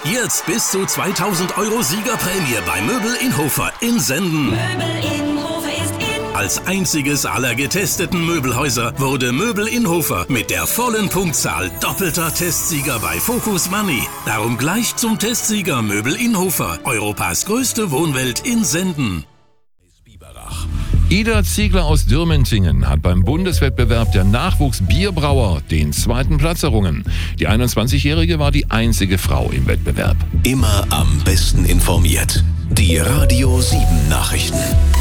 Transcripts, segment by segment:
Jetzt bis zu 2000 Euro Siegerprämie bei Möbel in Hofer in Senden. Möbel in Hofer ist in. Als einziges aller getesteten Möbelhäuser wurde Möbel in Hofer mit der vollen Punktzahl doppelter Testsieger bei Focus Money. Darum gleich zum Testsieger Möbel in Hofer, Europas größte Wohnwelt in Senden. Ida Ziegler aus Dürmentingen hat beim Bundeswettbewerb der Nachwuchsbierbrauer den 2. Platz errungen. Die 21-Jährige war die einzige Frau im Wettbewerb. Immer am besten informiert. Die Radio 7 Nachrichten.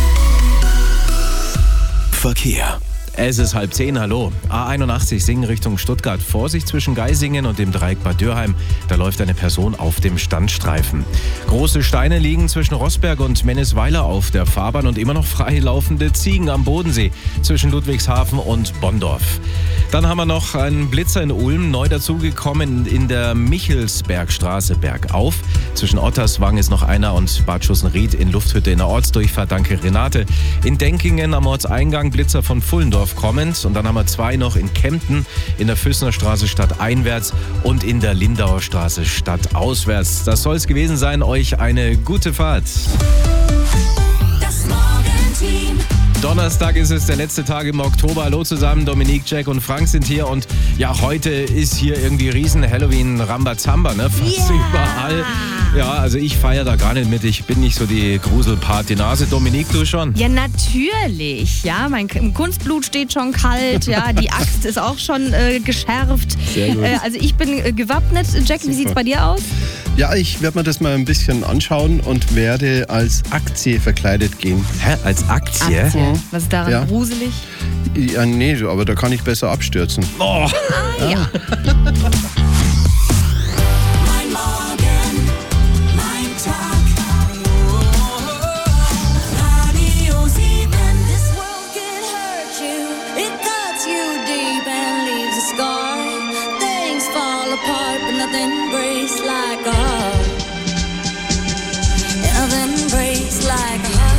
Verkehr. Es ist 9:30, hallo. A81 Singen Richtung Stuttgart. Vorsicht zwischen Geisingen und dem Dreieck Bad Dürheim. Da läuft eine Person auf dem Standstreifen. Große Steine liegen zwischen Rossberg und Mennisweiler auf der Fahrbahn und immer noch frei laufende Ziegen am Bodensee zwischen Ludwigshafen und Bonndorf. Dann haben wir noch einen Blitzer in Ulm, neu dazugekommen in der Michelsbergstraße bergauf. Zwischen Otterswang ist noch einer und Bad Schussenried in Lufthütte in der Ortsdurchfahrt. Danke Renate. In Denkingen am Ortseingang Blitzer von Pfullendorf kommend. Und dann haben wir 2 noch in Kempten, in der Füßner Straße stadteinwärts und in der Lindauer Straße stadtauswärts. Das soll es gewesen sein. Euch eine gute Fahrt. Das Morgenteam. Donnerstag ist es, der letzte Tag im Oktober. Hallo zusammen, Dominique, Jack und Frank sind hier. Und ja, heute ist hier irgendwie riesen Halloween-Rambazamba, ne? Fast überall. Ja, also ich feiere da gar nicht mit. Ich bin nicht so die Gruselparty-Nase. Dominique, du schon? Ja, natürlich. Ja, mein Kunstblut steht schon kalt. Ja, die Axt ist auch schon geschärft. Sehr gut. Also ich bin gewappnet. Jack, wie sieht's bei dir aus? Ja, ich werde mir das mal ein bisschen anschauen und werde als Aktie verkleidet gehen. Hä? Als Aktie? Was ist daran Ja. gruselig? Ja, nee, aber da kann ich besser abstürzen. Oh. Ja. Mein Morgen, mein Tag. Radio 7. This world can hurt you. It cuts you deep and leaves a scar. Things fall apart, but nothing breaks like a heart. Nothing breaks like a heart.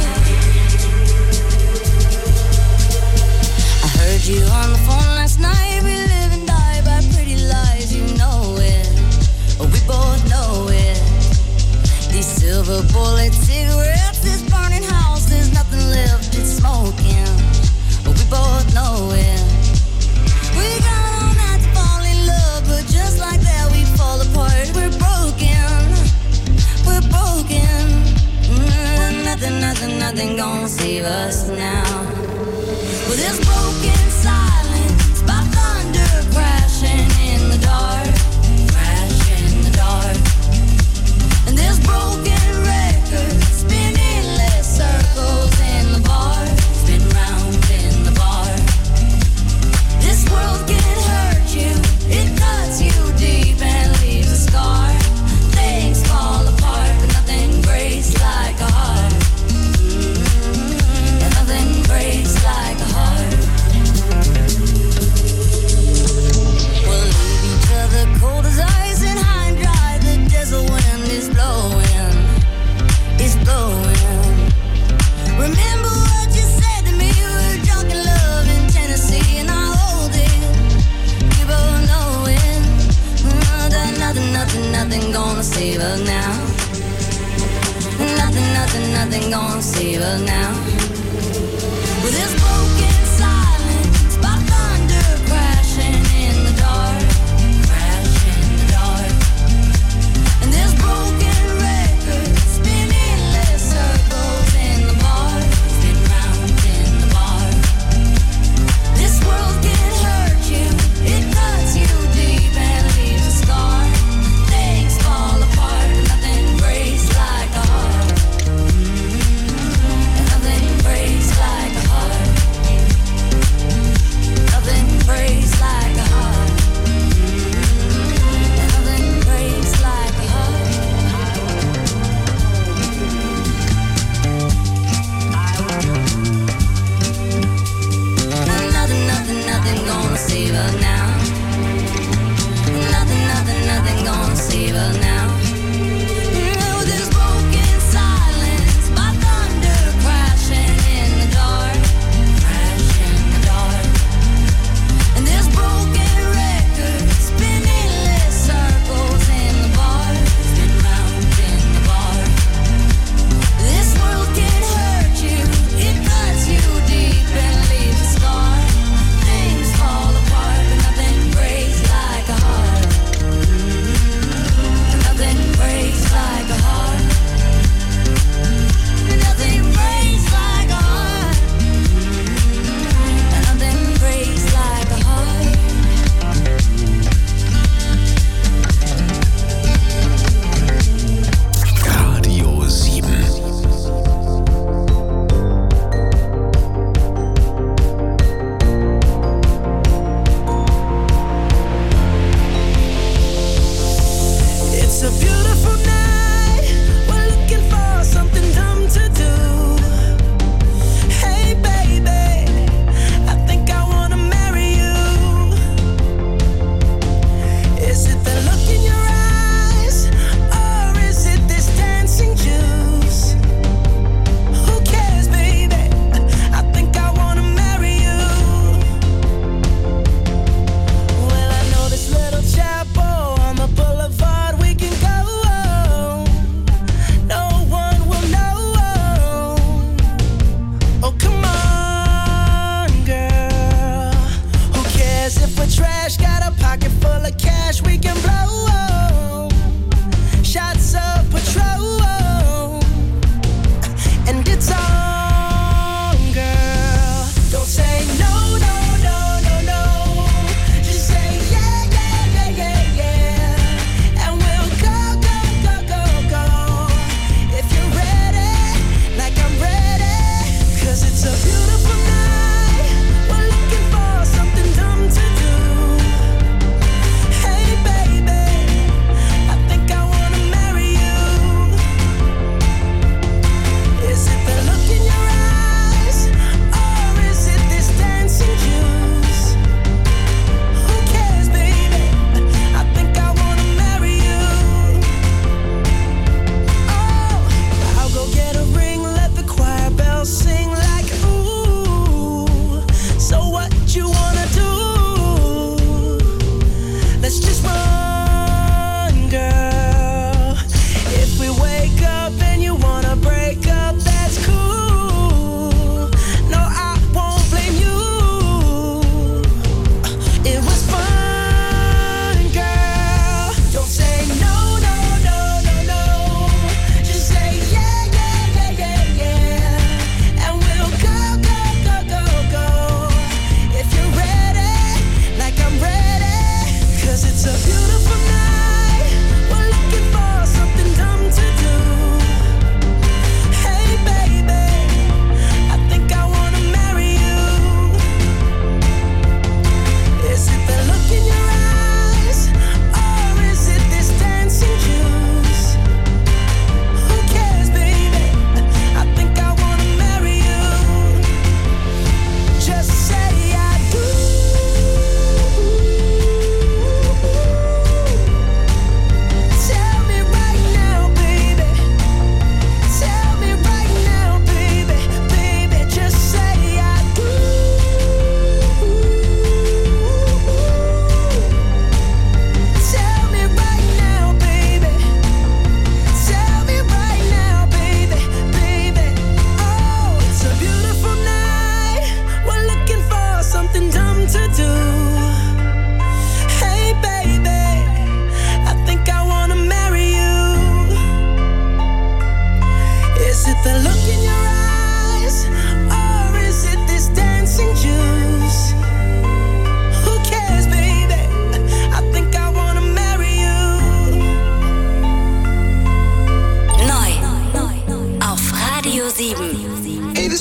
I heard you on the phone last night. We live and die by pretty lies. You know it. We both know it. These silver bullet cigarettes, this burning house, there's nothing left, it's smoking. We both know it. We got all night to fall in love, but just like that we fall apart. We're broken. We're broken. Nothing gonna save us now. Well, there's broken silence by thunder crashing in the dark. Crash in the dark. And there's broken records spinning less circles in the bar. Spin round in the bar. This world can hurt you. It cuts you deep and leaves a scar. Things fall apart, but nothing breaks like a heart. And nothing breaks like a heart. We'll leave each other cold as ice and high and dry. The desert wind is blowing. It's blowing. Remember what you said to me. We were drunk in love in Tennessee, and I hold it. We both know it. Nothing gonna save us now. Nothing gonna save us now. With this broken silence by thunder crashing in the dark. Crash in the dark. And this broken record spinning less circles in the bar. Spin round in the bar. This world can hurt you. It cuts you deep and leaves a scar. Things fall apart, but nothing breaks like a heart. And nothing breaks like a heart.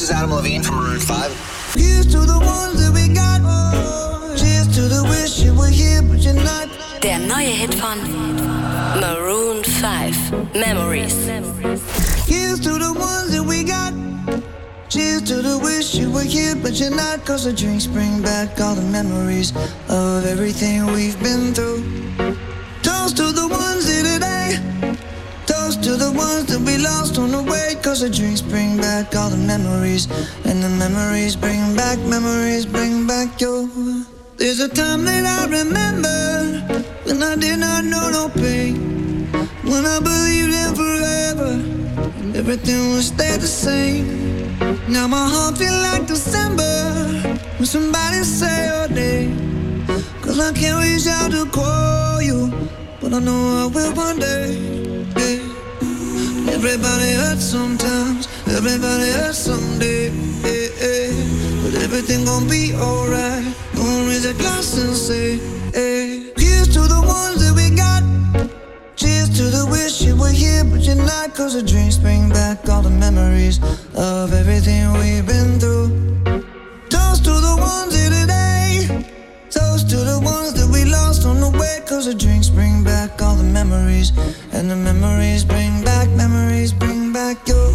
is Adam Levine from Maroon 5. Here's to the ones that we got. Cheers to the wish you were here, but you're not. Der neue Hit von Maroon 5, Memories. Here's to the ones that we got. Cheers to the wish you were here, but you're not. Cause the drinks bring back all the memories of everything we've been through. Toast to the ones here today. Toast to the ones that we lost on the way. Cause the drinks bring back all the memories. And the memories bring back your. There's a time that I remember when I did not know no pain. When I believed in forever and everything would stay the same. Now my heart feel like December when somebody say your name. Cause I can't reach out to call you, but I know I will one day. Yeah. Everybody hurts sometimes, everybody hurts someday. Yeah, yeah. But everything gon' be alright. Gonna raise a glass and say, hey. Here's to the ones that we got. Cheers to the wish you were here, but you're not. Cause the drinks bring back all the memories of everything we've been through. Toast to the ones here today. Toast to the ones that we lost on the way. Cause the drinks bring back all the memories. And the memories bring back your.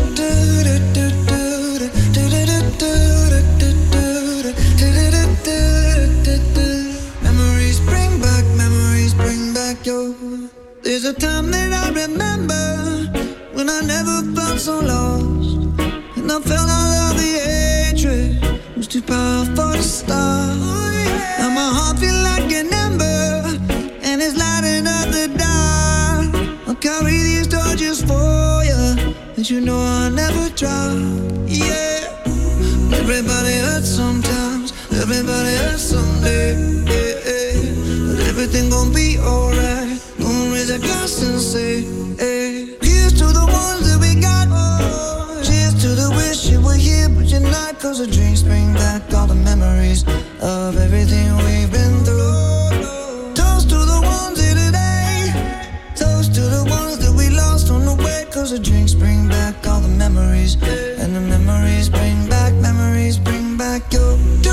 Memories bring back your. There's a time that I remember when I never felt so lost. And I felt all of the hatred was too powerful to stop. Now my heart feel like an ember and it's lighting up the dark. I'll carry these torches for you, and you know I'll never drop. Yeah. Everybody hurts sometimes, everybody hurts someday. Yeah, yeah. But everything gon' be alright. Gonna raise a glass and say, hey. Here's to the ones that we got. Cheers to the wish you were here, but you're not. Cause the drinks bring back all the memories of everything we've been through. Toast to the ones here today. Toast to the ones that we lost on the way. Cause the drinks bring back all the memories. And the memories bring back your.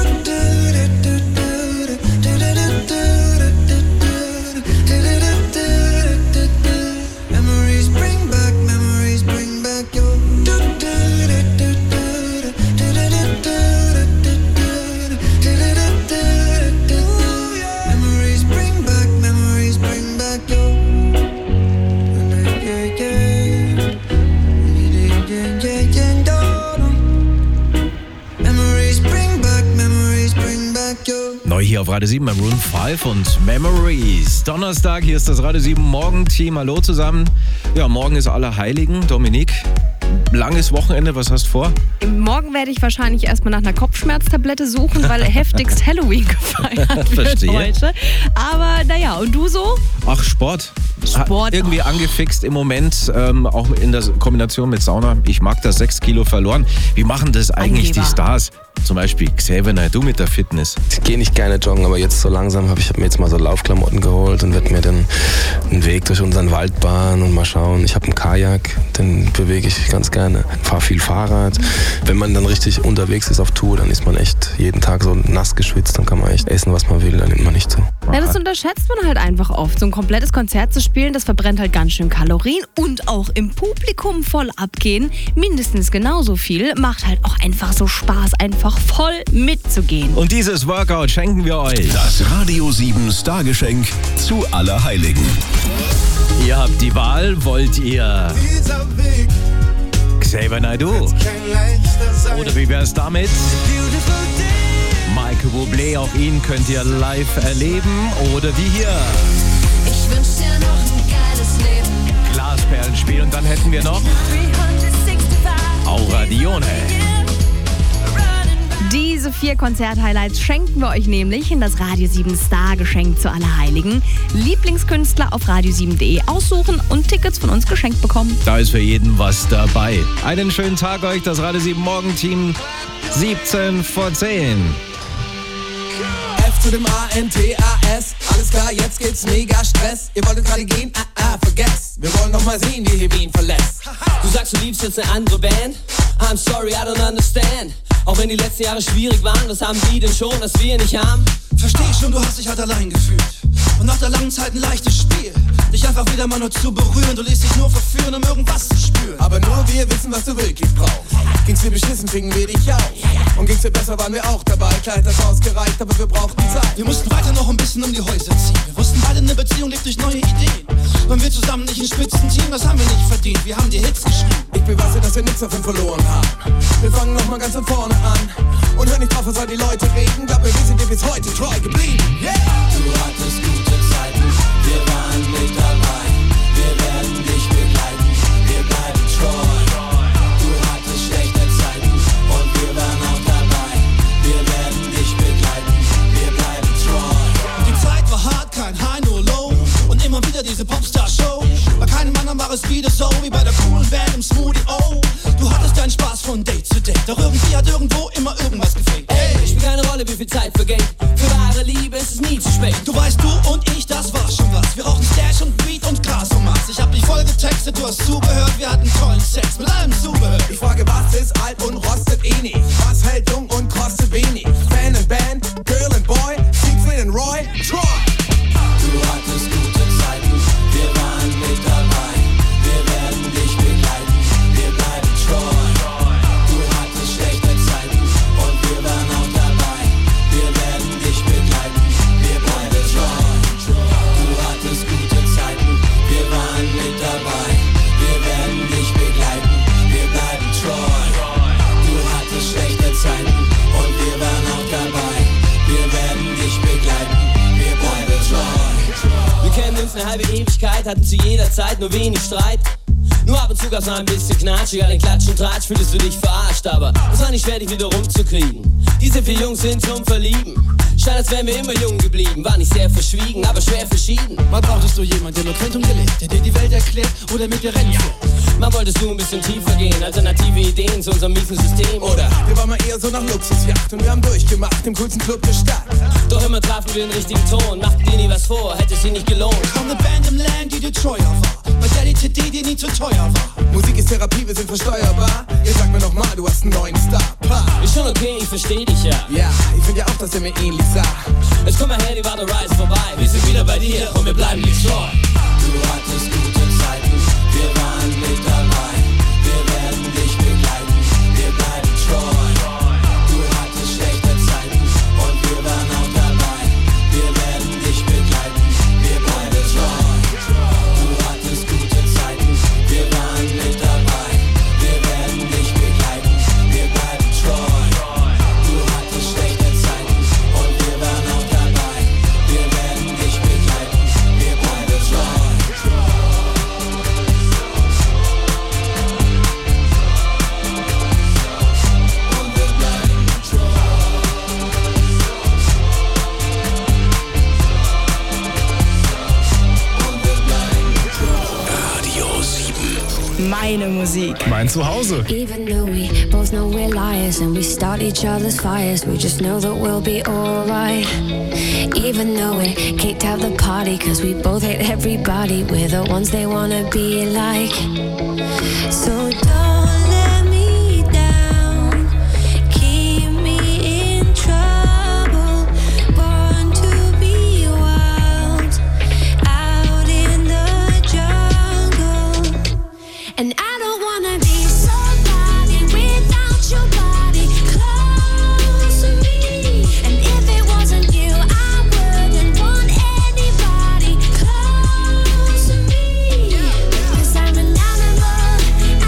Neu hier auf Radio 7, Maroon 5 und Memories. Donnerstag, hier ist das Radio 7 Morgenteam. Hallo zusammen. Ja, morgen ist Allerheiligen. Dominik, langes Wochenende, was hast du vor? Morgen werde ich wahrscheinlich erstmal nach einer Kopfschmerztablette suchen, weil heftigst Halloween gefeiert wird heute. Aber naja, und du so? Ach, Sport. Irgendwie angefixt im Moment, auch in der Kombination mit Sauna. Ich mag das, 6 Kilo verloren. Wie machen das eigentlich die Stars? Zum Beispiel Xavier Naidoo mit der Fitness. Ich gehe nicht gerne joggen, aber jetzt so langsam habe ich mir jetzt mal so Laufklamotten geholt und werde mir dann einen Weg durch unseren Wald bahnen und mal schauen. Ich habe einen Kajak, den bewege ich ganz gerne. Fahre viel Fahrrad. Wenn man dann richtig unterwegs ist auf Tour, dann ist man echt jeden Tag so nass geschwitzt. Dann kann man echt essen, was man will, dann nimmt man nicht zu. Ja, das unterschätzt man halt einfach oft. So ein komplettes Konzert zu spielen, das verbrennt halt ganz schön Kalorien und auch im Publikum voll abgehen, mindestens genauso viel, macht halt auch einfach so Spaß, einfach voll mitzugehen. Und dieses Workout schenken wir euch. Das Radio 7 Stargeschenk zu Allerheiligen. Ihr habt die Wahl, wollt ihr Xavier Naidoo? Oder wie wär's damit? Michael Bublé, auch ihn könnt ihr live erleben. Oder wie hier. Ich wünsch dir noch ein geiles Leben. Glasperlenspiel. Und dann hätten wir noch 365. Aura Dione. Diese 4 Konzert-Highlights schenken wir euch nämlich in das Radio 7 Star-Geschenk zu Allerheiligen. Lieblingskünstler auf radio7.de aussuchen und Tickets von uns geschenkt bekommen. Da ist für jeden was dabei. Einen schönen Tag euch, das Radio 7 Morgenteam, 17 vor 10. F zu dem A-N-T-A-S. Alles klar, jetzt gibt's mega Stress. Ihr wolltet gerade gehen, vergesst. Wir wollen noch mal sehen, wie hier wen verlässt. Du sagst, du liebst jetzt eine andere Band? I'm sorry, I don't understand. Auch wenn die letzten Jahre schwierig waren, was haben die denn schon, das wir nicht haben? Versteh schon, du hast dich halt allein gefühlt. Und nach der langen Zeit ein leichtes Spiel. Dich einfach wieder mal nur zu berühren. Du lässt dich nur verführen, um irgendwas zu spüren. Aber nur wir wissen, was du wirklich brauchst. Ging's dir beschissen, fingen wir dich auf. Und ging's dir besser, waren wir auch dabei. Kleid das ausgereicht, aber wir brauchten Zeit. Wir mussten weiter noch ein bisschen um die Häuser ziehen. Wir wussten beide, eine Beziehung lebt durch neue Ideen. Waren wir zusammen nicht ein Spitzenteam, das haben wir nicht verdient. Wir haben die Hits geschrieben. Ich beweise, dass wir nichts davon verloren haben. Wir fangen nochmal ganz von vorne an. Und hör nicht drauf, was all die Leute reden. Glaub mir, wir sind dir bis heute treu geblieben. Yeah! Du hattest gute Zeiten, wir waren mit dabei. Wir werden dich begleiten, wir bleiben treu. Du hattest schlechte Zeiten und wir waren auch dabei. Wir werden dich begleiten, wir bleiben treu. Die Zeit war hart, kein High, nur Low. Und immer wieder diese Popstar-Show. Bei keinem anderen war es wieder so, wie bei der coolen Band im Smoothie O. Du hattest deinen Spaß von Date zu Date. Doch irgendwie hat irgendwo immer irgendwas gefehlt. Ey, spielt keine Rolle, wie viel Zeit vergeht. Für wahre Liebe ist es nie zu spät. Du weißt, du und ich, das war schon was. Wir rauchen Stash und Weed und Gras und Maß. Ich hab dich voll getextet, du hast zugehört. Wir hatten tollen Sex mit allem Zubehör. Ich frage, was ist alt und rostet eh nicht? Was hält jung und kostet wenig? Fan and Band, Girl and Boy, Siegfried and Roy, Troy. Du hattest gute Zeiten, wir waren mit dabei. Wir werden dich begleiten, wir bleiben treu. Du hattest schlechte Zeiten und wir waren auch dabei. Wir werden dich begleiten, wir bleiben treu. Du hattest gute Zeiten, wir waren mit dabei. Wir werden dich begleiten, wir bleiben treu. Du hattest schlechte Zeiten und wir waren auch dabei. Wir werden dich begleiten, wir bleiben treu. Wir kennen uns eine halbe Ewigkeit, hatten zu jeder Zeit nur wenig Streit. Nur ab und zu gab's mal ein bisschen Knatsch, egal den Klatsch und Tratsch, fühltest du dich verarscht, aber es war nicht schwer, dich wieder rumzukriegen. Diese vier Jungs sind zum Verlieben. Scheint, als wären wir immer jung geblieben. War nicht sehr verschwiegen, aber schwer verschieden. Mal brauchtest du jemanden, der nur kennt und gelebt, der dir die Welt erklärt oder mit dir rennt. Mal wolltest du ein bisschen tiefer gehen, alternative Ideen zu unserem miesen System. Oder wir waren mal eher so nach Luxusjacht und wir haben durchgemacht im coolsten Club der Stadt. Doch immer trafen wir den richtigen Ton, machten dir nie was vor, hätte sie nicht gelohnt. Ich war eine Band im Land, die dir treuer war, bei der die CD dir nie zu teuer war. Musik ist Therapie, wir sind versteuerbar. Jetzt sag mir noch mal, du hast einen neuen Star. Ist schon okay, ich versteh dich ja. Ja, ich find ja auch, dass er mir ähnlich sah. Jetzt komm mal her, die war der Reise vorbei. Wir sind wieder bei dir und wir bleiben nicht treu. Du hattest gute Zeiten, wir waren mit dabei. Wir werden dich begleiten, wir bleiben treu. Du hattest schlechte Zeiten und wir waren auch dabei. Wir werden dich begleiten, wir bleiben treu. Du hattest gute Zeiten, wir waren mit dabei. Wir werden dich begleiten, wir bleiben treu. Du hattest schlechte Zeiten und wir waren auch dabei. Wir werden dich begleiten, wir bleiben treu. Meine Musik. Mein Zuhause. Even though we both know we're liars and we start each other's fires, we just know that we'll be alright. Even though we kicked out the party cause we both hate everybody, we're the ones they wanna be like. So don't let me down, keep me in trouble, born to be wild, out in the jungle. And I don't wanna be somebody without your body close to me. And if it wasn't you, I wouldn't want anybody close to me. Cause I'm an animal,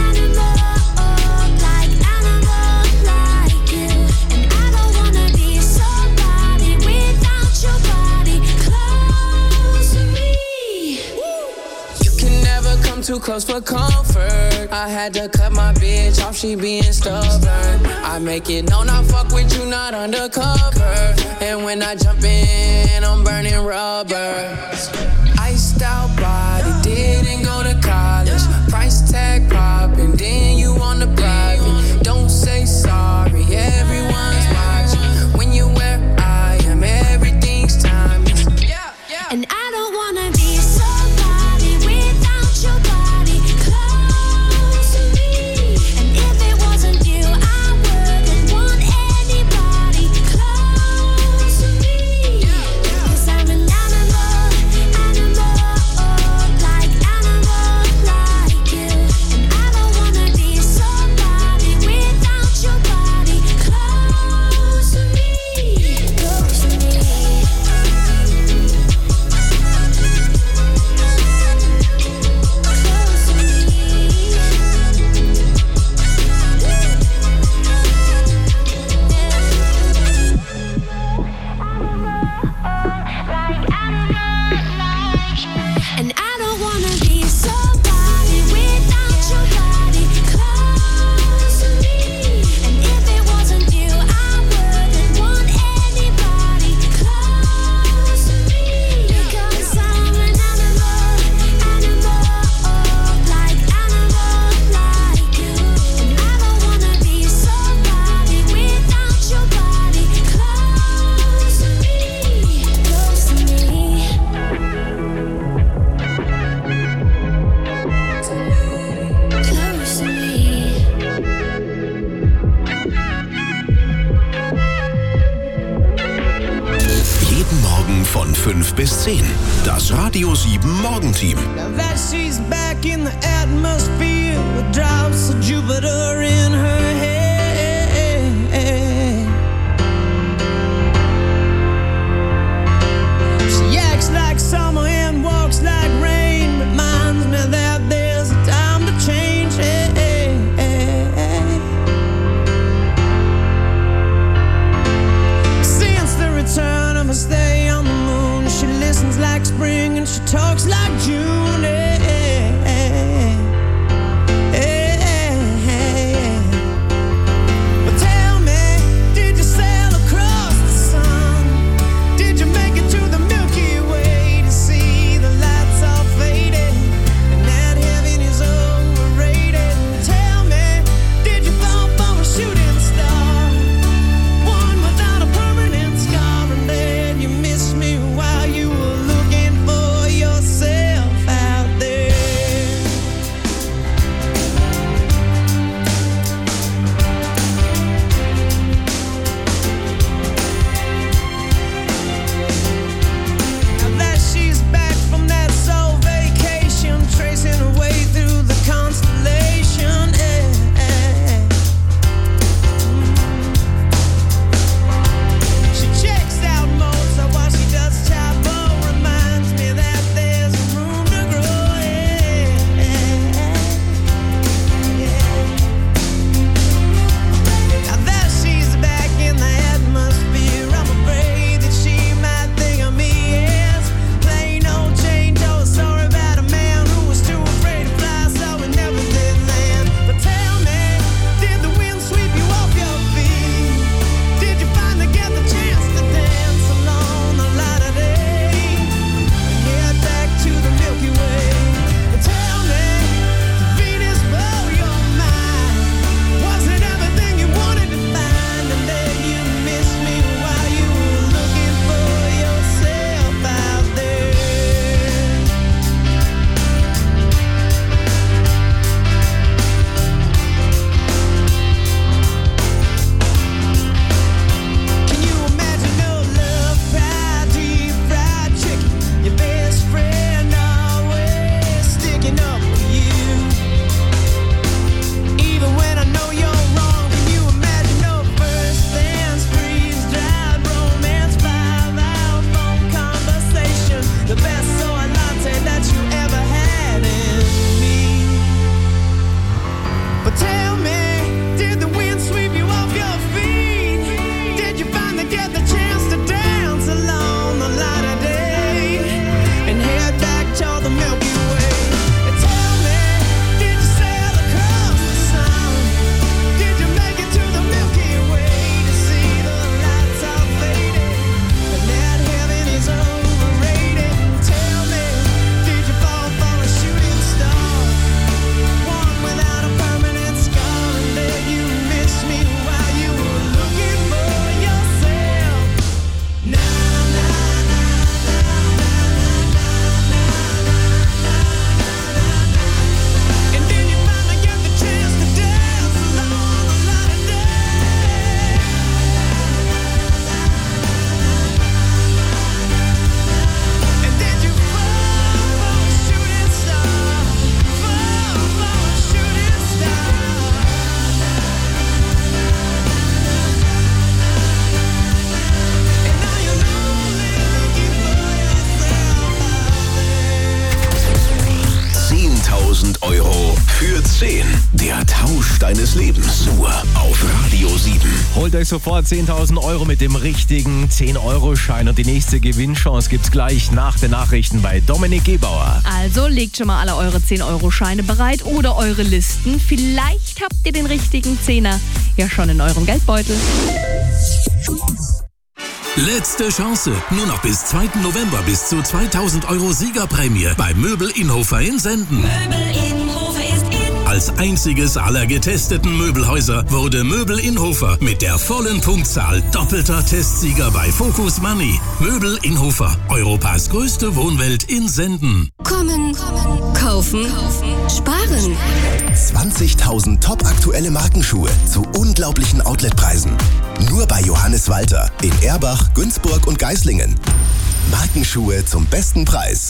like you. And I don't wanna be somebody without your body close to me. You can never come too close for comfort. I had to cut my bitch off, she being stubborn. I make it known I fuck with you, not undercover. And when I jump in, I'm burning rubber. Iced out body, didn't go to college. Price tag popping, then you on the private. Don't say sorry, everyone's watching. When you're where I am, everything's timeless. And I don't wanna be somebody without your body von 5 bis 10. Das Radio 7 Morgenteam. Now that she's back in the atmosphere with drops of Jupiter in her head. She acts like summer and walks like rain. Reminds me that there's a time to change. Since the return of her stay on the moon, she listens like spring and she talks like June. But tell me, did you sail across the sun? Did you make it to the Milky Way to see the lights all faded and that heaven is overrated? Tell me, did you fall for a shooting star, one without a permanent scar, and then you missed me while you were looking for yourself out there? Now that she's back from that soul vacation, tracing her way through the constellation. She checks out Mozart while she does Chavo. Reminds me that there's room to grow. Now that she's back in the atmosphere, I'm afraid that she might think of me as plain old Jane Doe. Sorry about a man who was too afraid to fly, so he never did land. But tell me, did the wind sweep you off your feet? Did you finally get the chance to dance along the light of day and head back to the Milky Way? But tell me, did Venus blow your mind? Was it everything you wanted to find, and then you missed me while you were looking for yourself out there? Can you imagine no love, fried deep fried chicken? Your best friend always sticking up for you, even when I know you're wrong. Can you imagine no first dance, freeze-dried romance, 5-hour phone conversation, the best soy latte that you ever had in me? But tell me, did the wind sweep you off your feet? Did you finally get the chance to dance along the light of day and head back toward the Milky Way? And tell me, did you sail across the sun? Did you make it to the Milky Way to see the lights all faded and that heaven is overrated? Tell me, did you fall for a shooting star, one without a permanent scar, and then you missed me while you were looking for yourself? Na na na na na na na na. And then you finally get the chance to dance along the light of day. And did you fall for a shooting star? Fall for a shooting star? And now you're lonely looking for yourself out there. 10.000 Euro für 10. Der Tausch deines Lebens. Nur auf Radio 7. Holt euch sofort 10.000 Euro mit dem richtigen 10-Euro-Schein und die nächste Gewinnchance gibt's gleich nach den Nachrichten bei Dominik Gebauer. Also legt schon mal alle eure 10-Euro-Scheine bereit oder eure Listen. Vielleicht habt ihr den richtigen Zehner ja schon in eurem Geldbeutel. Letzte Chance. Nur noch bis 2. November bis zu 2.000 Euro Siegerprämie bei Möbel Inhofer in Senden. Als einziges aller getesteten Möbelhäuser wurde Möbel Inhofer mit der vollen Punktzahl doppelter Testsieger bei Focus Money. Möbel Inhofer, Europas größte Wohnwelt in Senden. Kommen, kaufen, sparen. 20.000 topaktuelle Markenschuhe zu unglaublichen Outletpreisen. Nur bei Johannes Walter in Erbach, Günzburg und Geislingen. Markenschuhe zum besten Preis.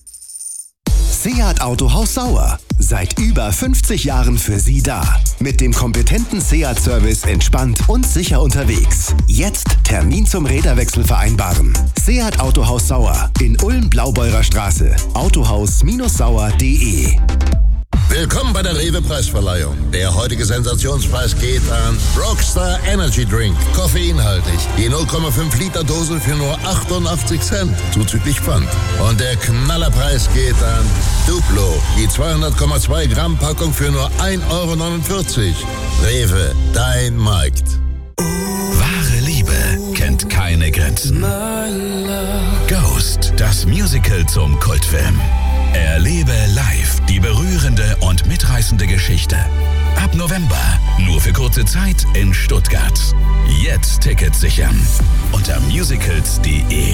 Seat Autohaus Sauer. Seit über 50 Jahren für Sie da. Mit dem kompetenten Seat-Service entspannt und sicher unterwegs. Jetzt Termin zum Räderwechsel vereinbaren. Seat Autohaus Sauer in Ulm-Blaubeurer Straße. Autohaus-sauer.de. Willkommen bei der Rewe-Preisverleihung. Der heutige Sensationspreis geht an Rockstar Energy Drink. Koffeinhaltig. Die 0,5 Liter Dose für nur 88 Cent. Zuzüglich Pfand. Und der Knallerpreis geht an Duplo. Die 200,2 Gramm Packung für nur 1,49 €. Rewe, dein Markt. Wahre Liebe kennt keine Grenzen. Ghost, das Musical zum Kultfilm. Erlebe live die berührende und mitreißende Geschichte. Ab November, nur für kurze Zeit in Stuttgart. Jetzt Tickets sichern unter musicals.de.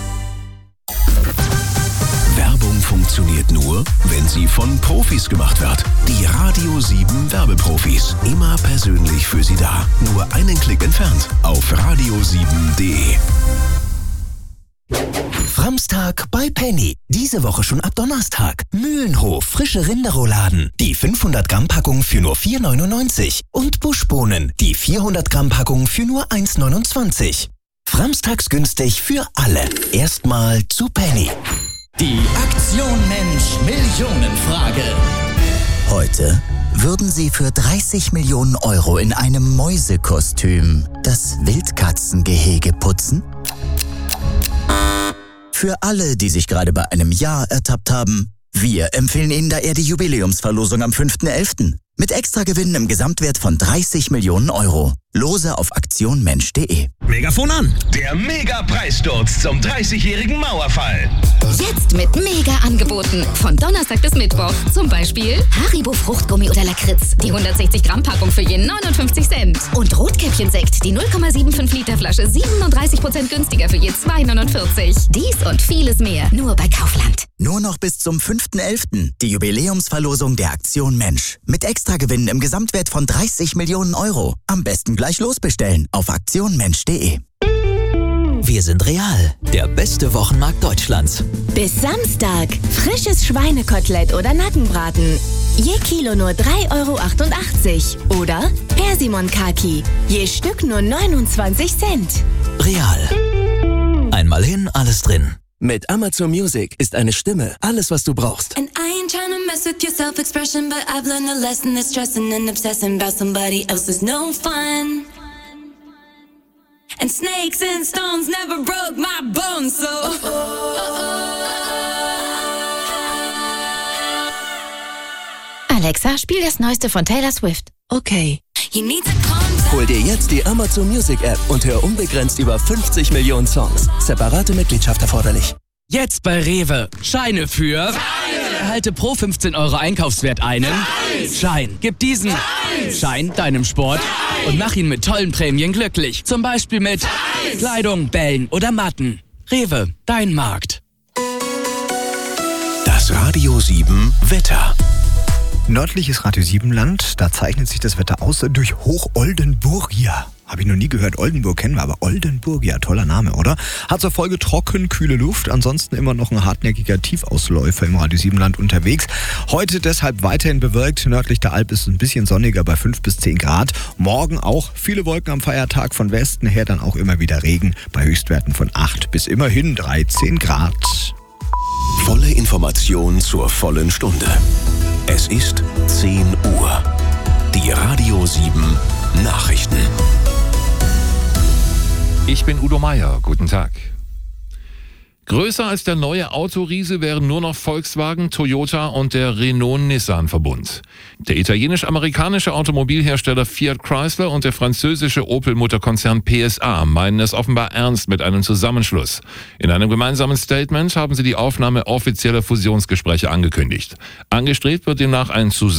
Werbung funktioniert nur, wenn sie von Profis gemacht wird. Die Radio 7 Werbeprofis. Immer persönlich für Sie da. Nur einen Klick entfernt auf radio7.de. Framstag bei Penny. Diese Woche schon ab Donnerstag. Mühlenhof, frische Rinderrouladen. Die 500 Gramm Packung für nur 4,99. Und Buschbohnen. Die 400 Gramm Packung für nur 1,29. Framstags günstig für alle. Erstmal zu Penny. Die Aktion Mensch Millionenfrage. Heute würden Sie für 30 Millionen € in einem Mäusekostüm das Wildkatzengehege putzen? Für alle, die sich gerade bei einem Ja ertappt haben, wir empfehlen Ihnen da eher die Jubiläumsverlosung am 5.11. mit Extragewinnen im Gesamtwert von 30 Millionen €. Lose auf aktionmensch.de. Megafon an! Der Mega-Preissturz zum 30-jährigen Mauerfall. Jetzt mit Mega-Angeboten. Von Donnerstag bis Mittwoch. Zum Beispiel Haribo Fruchtgummi oder Lakritz. Die 160 Gramm Packung für je 59 Cent. Und Rotkäppchensekt. Die 0,75 Liter Flasche 37% günstiger für je 2,49. Dies und vieles mehr. Nur bei Kaufland. Nur noch bis zum 5.11. die Jubiläumsverlosung der Aktion Mensch. Mit Extragewinnen im Gesamtwert von 30 Millionen €. Am besten gleich losbestellen auf aktionmensch.de. Wir sind Real, der beste Wochenmarkt Deutschlands. Bis Samstag. Frisches Schweinekotelett oder Nackenbraten. Je Kilo nur 3,88 €. Oder Persimon Kaki. Je Stück nur 29 Cent. Real. Einmal hin, alles drin. Mit Amazon Music ist eine Stimme alles, was du brauchst. And I ain't trying to mess with your self-expression, but I've learned a lesson that stressing and obsessing about somebody else is no fun. And snakes and stones never broke my bones, so Alexa, spiel das Neueste von Taylor Swift. Okay. you need to calm down. Hol dir jetzt die Amazon Music App und hör unbegrenzt über 50 Millionen Songs. Separate Mitgliedschaft erforderlich. Jetzt bei Rewe. Scheine für... Erhalte pro 15 € Einkaufswert einen Schein. Gib diesen Schein deinem Sport und mach ihn mit tollen Prämien glücklich. Zum Beispiel mit Kleidung, Bällen oder Matten. Rewe, dein Markt. Das Radio 7 Wetter. Nördliches Radio 7 Land, da zeichnet sich das Wetter aus durch Hoch-Oldenburgia. Habe ich noch nie gehört, Oldenburg kennen wir, aber Oldenburgia, toller Name, oder? Hat zur Folge trocken, kühle Luft, ansonsten immer noch ein hartnäckiger Tiefausläufer im Radio 7 Land unterwegs. Heute deshalb weiterhin bewölkt, nördlich der Alp ist es ein bisschen sonniger bei 5 bis 10 Grad. Morgen auch viele Wolken am Feiertag, von Westen her dann auch immer wieder Regen bei Höchstwerten von 8 bis immerhin 13 Grad. Volle Information zur vollen Stunde. Es ist 10 Uhr. Die Radio 7 Nachrichten. Ich bin Udo Meier. Guten Tag. Größer als der neue Autoriese wären nur noch Volkswagen, Toyota und der Renault-Nissan-Verbund. Der italienisch-amerikanische Automobilhersteller Fiat Chrysler und der französische Opel-Mutterkonzern PSA meinen es offenbar ernst mit einem Zusammenschluss. In einem gemeinsamen Statement haben sie die Aufnahme offizieller Fusionsgespräche angekündigt. Angestrebt wird demnach ein Zusammenschluss